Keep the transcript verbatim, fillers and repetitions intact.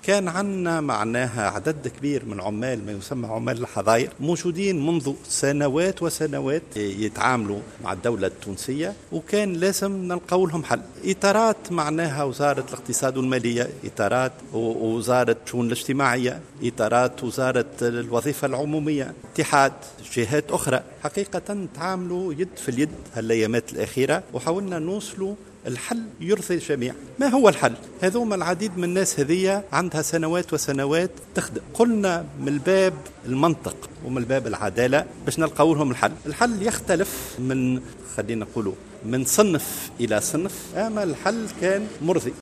كان عندنا معناها عدد كبير من عمال ما يسمى عمال الحظاير موجودين منذ سنوات وسنوات يتعاملوا مع الدولة التونسية، وكان لازم نلقوا لهم حل. إطارات معناها وزارة الاقتصاد والمالية، إطارات وزارة الشؤون الاجتماعية، إطارات وزارة الوظيفة العمومية، اتحاد جهات أخرى، حقيقة تعاملوا يد في اليد هالأيامات الأخيرة وحاولنا نوصلوا الحل يرضي الجميع. ما هو الحل؟ هذوما العديد من الناس هذية عندها سنوات وسنوات تخدم، قلنا من الباب المنطق ومن الباب العدالة باش نلقوا لهم الحل. الحل يختلف من خلينا نقولوا من صنف إلى صنف، أما الحل كان مرضي.